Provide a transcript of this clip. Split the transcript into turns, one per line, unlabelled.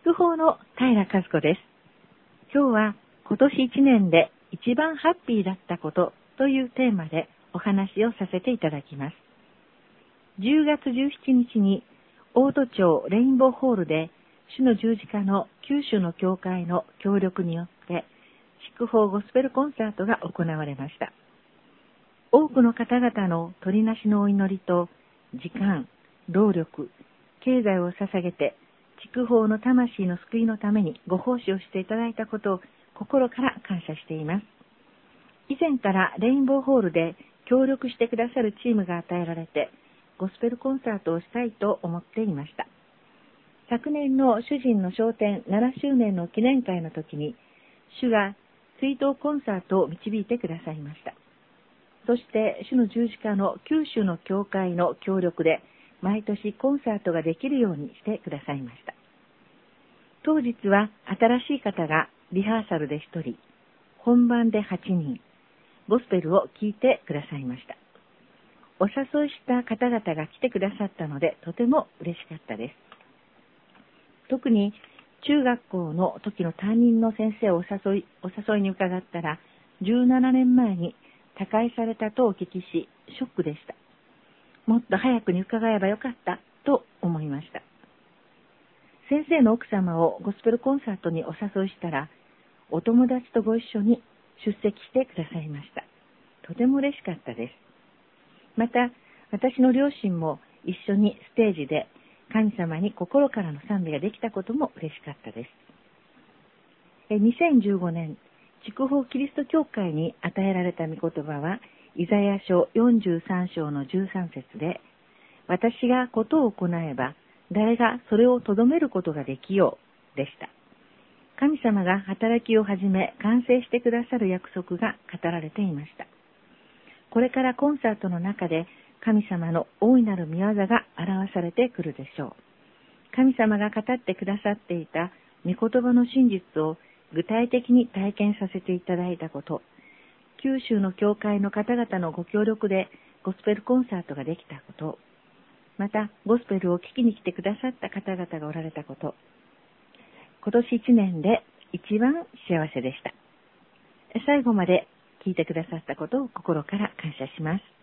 筑豊の平和子です。今日は今年1年で一番ハッピーだったことというテーマでお話をさせていただきます。10月17日に大戸町レインボーホールで主の十字架の九州の教会の協力によって筑豊ゴスペルコンサートが行われました。多くの方々の取りなしのお祈りと時間、労力、経済を捧げて筑豊の魂の救いのためにご奉仕をしていただいたことを心から感謝しています。以前からレインボーホールで協力してくださるチームが与えられてゴスペルコンサートをしたいと思っていました。昨年の主人の昇天7周年の記念会の時に主が追悼コンサートを導いてくださいました。そして主の十字架の九州の教会の協力で毎年コンサートができるようにしてくださいました。当日は新しい方がリハーサルで1人、本番で8人、ゴスペルを聴いてくださいました。お誘いした方々が来てくださったのでとても嬉しかったです。特に中学校の時の担任の先生をお誘いに伺ったら17年前に他界されたとお聞きしショックでした。もっと早くに伺えばよかったと思いました。先生の奥様をゴスペルコンサートにお誘いしたらお友達とご一緒に出席してくださいました。とても嬉しかったです。また私の両親も一緒にステージで神様に心からの賛美ができたことも嬉しかったです。2015年筑豊キリスト教会に与えられた御言葉はイザヤ書43章の13節で、私がことを行えば誰がそれをとどめることができようでした。神様が働きを始め完成してくださる約束が語られていました。これからコンサートの中で神様の大いなる御業が表されてくるでしょう。神様が語ってくださっていた御言葉の真実を具体的に体験させていただいたこと、九州の教会の方々のご協力でゴスペルコンサートができたこと、またゴスペルを聴きに来てくださった方々がおられたこと、今年1年で一番幸せでした。最後まで聞いてくださったことを心から感謝します。